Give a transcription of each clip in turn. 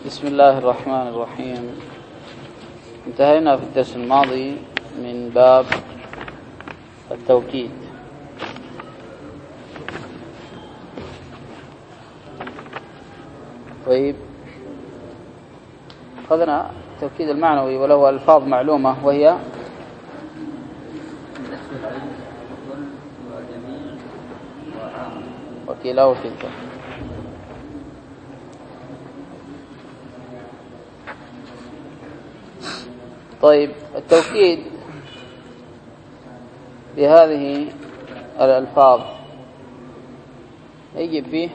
بسم الله الرحمن الرحيم. انتهينا في الدرس الماضي من باب التوكيد. طيب، أخذنا التوكيد المعنوي وله ألفاظ معلومة وهي وكلا وكلتا. طيب، التوكيد بهذه الألفاظ يجب فيه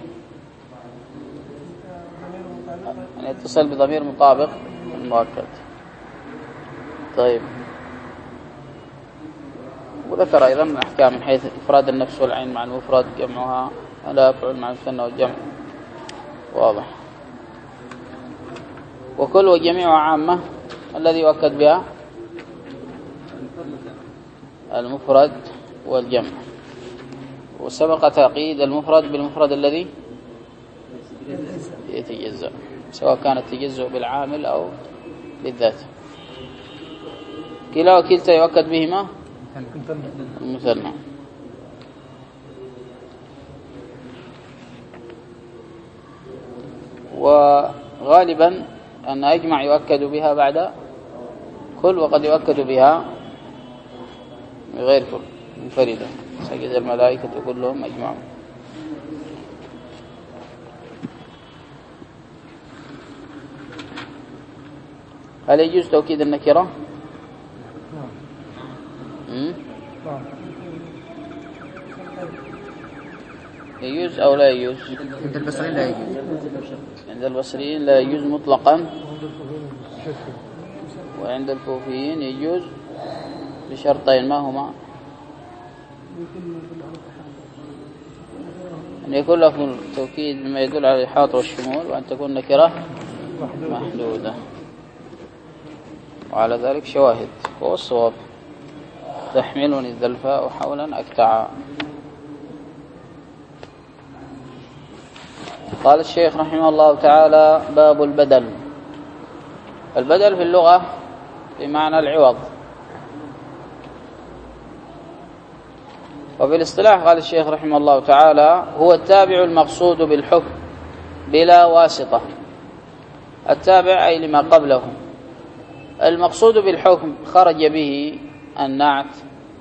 أن يتصل بضمير مطابق المؤكد. طيب، وذكر أيضا الأحكام من حيث إفراد النفس والعين مع المفرد، جمعها لا يفعل مع المثنى والجمع، واضح. وكل وجميع عامة الذي يؤكد بها المفرد والجمع، وسبق تقييد المفرد بالمفرد الذي يتجزأ، سواء كان التجزؤ بالعامل أو بالذات. كلا وكلتا يؤكد بهما المثنى. وغالبا أن أجمع يؤكد بها بعد كل، وقد يؤكد بها بغير كل منفردة. سجد الملائكة كلهم أجمعون. هل يجوز توكيد النكرة؟ يجوز أو لا يجوز؟ عند البصريين لا يجوز. عند البصريين لا يجوز مطلقا، وعند الكوفيين يجوز بشرطين. ما هما؟ أن يكون له توكيد بما يدل على الإحاطة والشمول، وأن تكون نكرة محدودة، وعلى ذلك شواهد. هو الصواب. تحملني الذلفاء حولا أكتعا. قال الشيخ رحمه الله تعالى: باب البدل. البدل في اللغة بمعنى العوض، وفي الاصطلاح قال الشيخ رحمه الله تعالى: هو التابع المقصود بالحكم بلا واسطة. التابع أي لما قبله. المقصود بالحكم خرج به النعت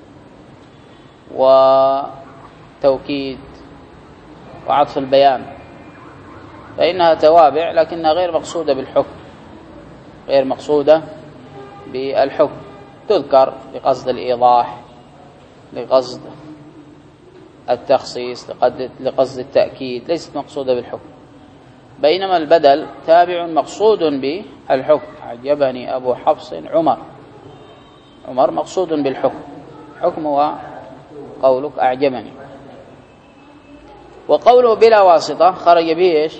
وتوكيد وعطف البيان، فإنها توابع لكنها غير مقصودة بالحكم، غير مقصودة بالحكم. تذكر لقصد الإيضاح، لقصد التخصيص، لقصد التأكيد، ليست مقصودة بالحكم. بينما البدل تابع مقصود بالحكم. عجبني أبو حفص عمر. عمر مقصود بالحكم، حكم هو قولك أعجبني. وقوله بلا واسطة خرج به إيش؟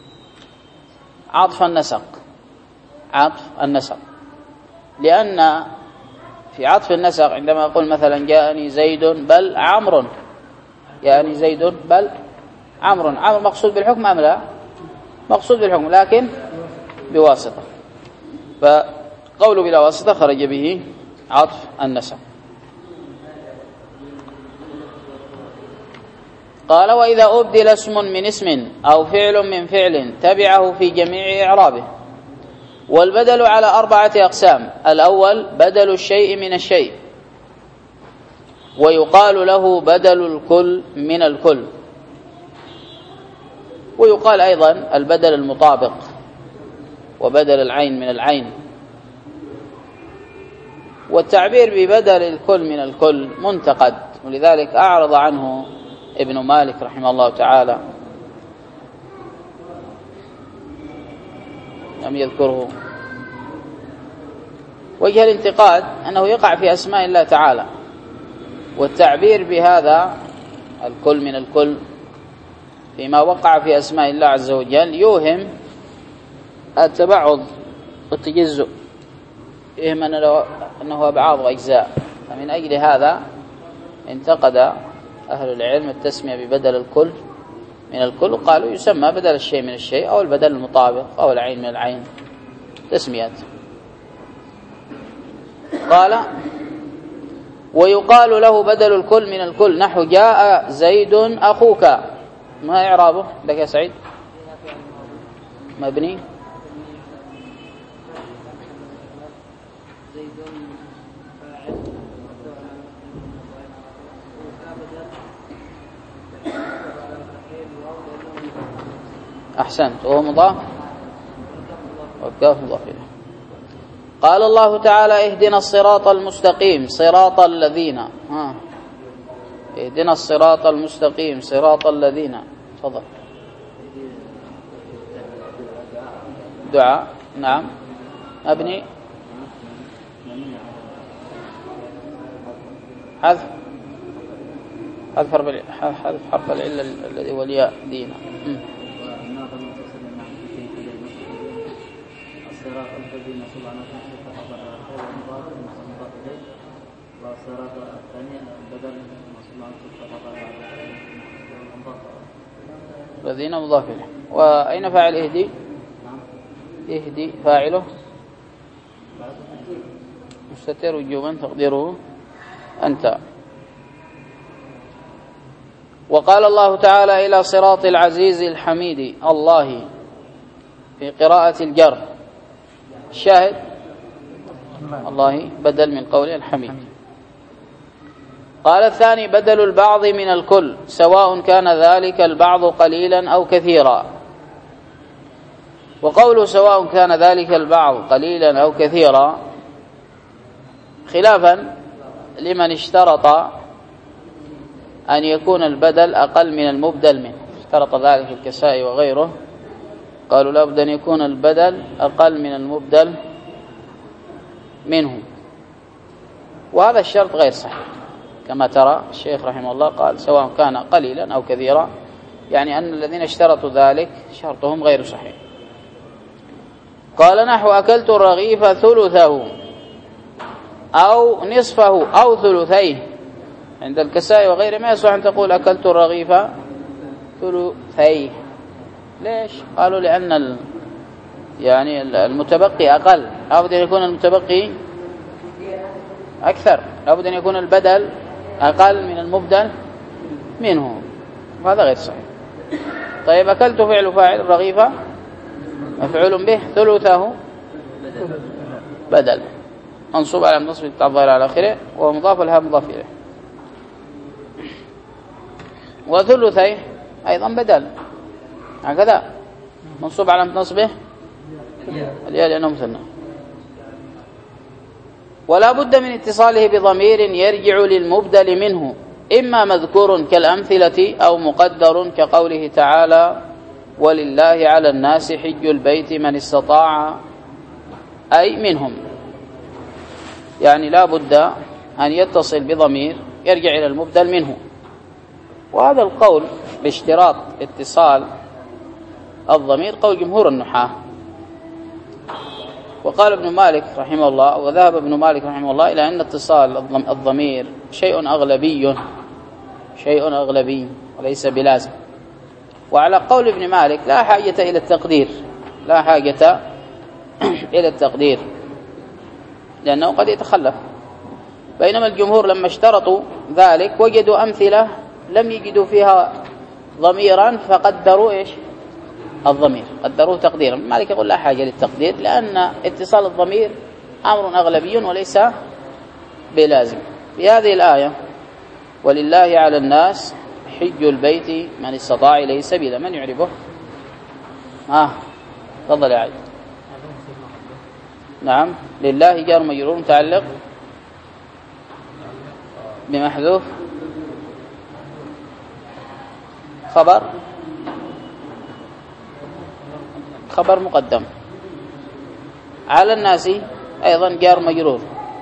عطف النسق. عطف النسق، لأن في عطف النسق عندما أقول مثلا جاءني زيد بل عمرو، جاءني زيد بل عمرو، عمرو مقصود بالحكم أم لا؟ مقصود بالحكم لكن بواسطة. فقوله بلا واسطة خرج به عطف النسق. قال: وإذا أبدل اسم من اسم أو فعل من فعل تبعه في جميع إعرابه. والبدل على 4 أقسام. الأول بدل الشيء من الشيء، ويقال له بدل الكل من الكل، ويقال أيضا البدل المطابق، وبدل العين من العين. والتعبير ببدل الكل من الكل منتقد، ولذلك أعرض عنه ابن مالك رحمه الله تعالى، لم يذكره. وجه الانتقاد أنه يقع في أسماء الله تعالى، والتعبير بهذا الكل من الكل فيما وقع في أسماء الله عز وجل يوهم التبعض والتجزؤ، يوهم أنه أبعاض وأجزاء. فمن أجل هذا انتقد أهل العلم التسمية ببدل الكل من الكل، قالوا يسمى بدل الشيء من الشيء أو البدل المطابق أو العين من العين، تسميات. قال ويقال له بدل الكل من الكل، نحو جاء زيد أخوك، ما إعرابه لك يا سعيد؟ مبني أحسنت، وهو مضاف والكاف مضاف إليه. قال الله تعالى اهدنا الصراط المستقيم صراط الذين، اهدنا الصراط المستقيم صراط الذين. تفضل. دعاء، نعم. أبني حذف حرف العلة الذي هو الياء دينا. الصراط الذين سبحانه والصراط الثاني بدل الذين مضاف إليه. وأين فاعل اهدي؟ اهدي فاعله مستتر وجوبا تقديره أنت. وقال الله تعالى إلى صراط العزيز الحميد الله في قراءة الجر، الشاهد الله بدل من قول الحميد. قال الثاني بدل البعض من الكل سواء كان ذلك البعض قليلا أو كثيرا. وقوله سواء كان ذلك البعض قليلا أو كثيرا خلافا لمن اشترط أن يكون البدل أقل من المبدل منه، اشترط ذلك الكسائي وغيره، قالوا لابد أن يكون البدل أقل من المبدل منه، وهذا الشرط غير صحيح كما ترى الشيخ رحمه الله قال سواء كان قليلا أو كثيرا، يعني أن الذين اشترطوا ذلك شرطهم غير صحيح. قال نحو أكلت الرغيف ثلثه أو نصفه أو ثلثيه، عند الكسائي وغيره ما يصح أن تقول أكلت الرغيف ثلثيه. ليش؟ قالوا لأن يعني المتبقي أقل، لابد أن يكون المتبقي أكثر، لابد أن يكون البدل أقل من المبدل منه، وهذا غير صحيح. طيب أكلت فعل فاعل، الرغيف مفعول به، ثلثه بدل منصوب على النصب الظاهر على آخره وهو مضاف لها مضاف إليه، وثلثيه أيضا بدل هكذا منصوب على نصبه الياء لأنه مثنى. ولا بد من اتصاله بضمير يرجع للمبدل منه، إما مذكور كالأمثلة أو مقدر كقوله تعالى ولله على الناس حج البيت من استطاع أي منهم، يعني لا بد أن يتصل بضمير يرجع إلى المبدل منه. وهذا القول باشتراط اتصال الضمير قول جمهور النحاة. وقال ابن مالك رحمه الله، وذهب ابن مالك رحمه الله إلى أن اتصال الضمير شيء أغلبي وليس بلازم. وعلى قول ابن مالك لا حاجة إلى التقدير لأنه قد يتخلف، بينما الجمهور لما اشترطوا ذلك وجدوا أمثلة لم يجدوا فيها ضميرا فقدروا إيش؟ الضمير قدروه تقديرا. مالك يقول لا حاجة للتقدير لأن اتصال الضمير أمر أغلبي وليس بلازم. في هذه الآية ولله على الناس حج البيت من استطاع إليه سبيلا، من يعرفه؟ تفضل يا عيد. نعم، لله جار مجرور متعلق بمحذوف خبر مقدم، على الناس أيضا جار مجرور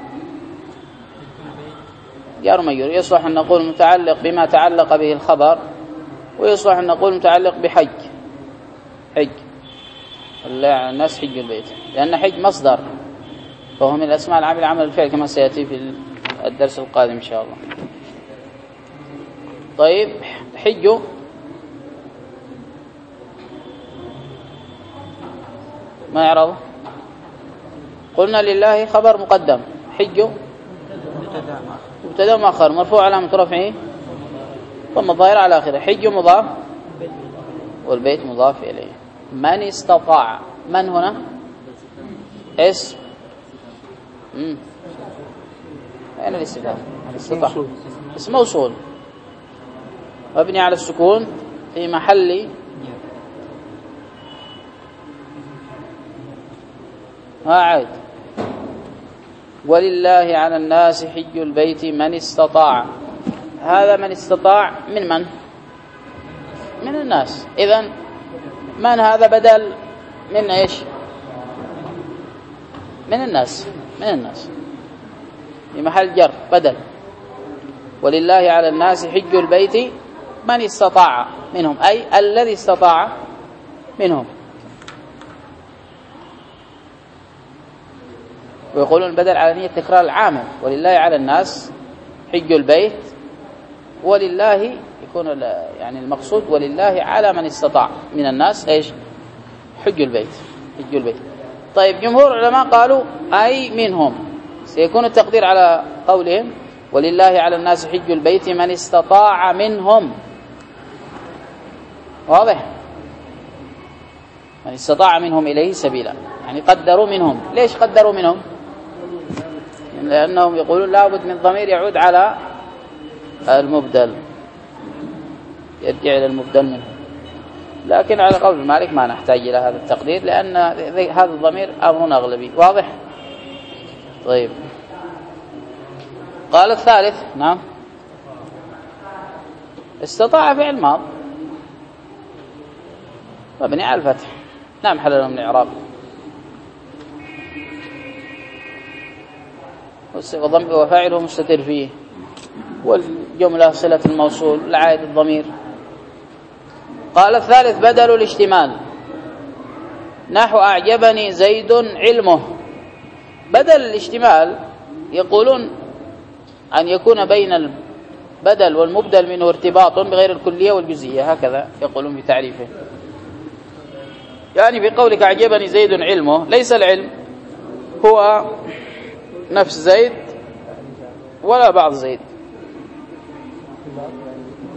يصلح أن نقول متعلق بما تعلق به الخبر، ويصلح أن نقول متعلق بحج الناس حج البيت، لأن حج مصدر فهو من الأسماء العاملة عمل الفعل كما سيأتي في الدرس القادم إن شاء الله. طيب حج ما يعرضه؟ قلنا لله خبر مقدم، حج مبتدا مؤخر مرفوع علامة رفعه ثم الظاهر على آخره. حج مضاف والبيت مضاف إليه. من استطاع، من هنا اسم أين الاستفهام؟ الاستطاع اسم موصول مبني على السكون في محل عاد. ولله على الناس حج البيت من استطاع، هذا من استطاع من من الناس. إذن من هذا بدل من إيش؟ من الناس في محل جر بدل. ولله على الناس حج البيت من استطاع منهم، أي الذي استطاع منهم. ويقولون بدل على نية تكرار العامل، ولله على الناس حج البيت، ولله يكون يعني المقصود ولله على من استطاع من الناس ايش؟ حج البيت. طيب جمهور العلماء قالوا أي منهم، سيكون التقدير على قولهم ولله على الناس حج البيت من استطاع منهم. واضح؟ من استطاع منهم إليه سبيلا، يعني قدروا منهم. ليش قدروا منهم؟ لأنهم يقولون لابد من ضمير يعود على المبدل، يرجع إلى المبدل منه. لكن على قول مالك ما نحتاج إلى هذا التقدير، لأن هذا الضمير أمر أغلبي. واضح؟ طيب قال الثالث نعم استطاع فعل ماض مبني على الفتح لا محل له من الإعراب، وفاعله مستتر فيه، والجملة صلة الموصول العائد الضمير. قال الثالث بدل الاشتمال نحو أعجبني زيد علمه. بدل الاشتمال يقولون أن يكون بين البدل والمبدل منه ارتباط بغير الكلية والجزئية، هكذا يقولون في تعريفه. يعني بقولك أعجبني زيد علمه، ليس العلم هو نفس زيد ولا بعض زيد،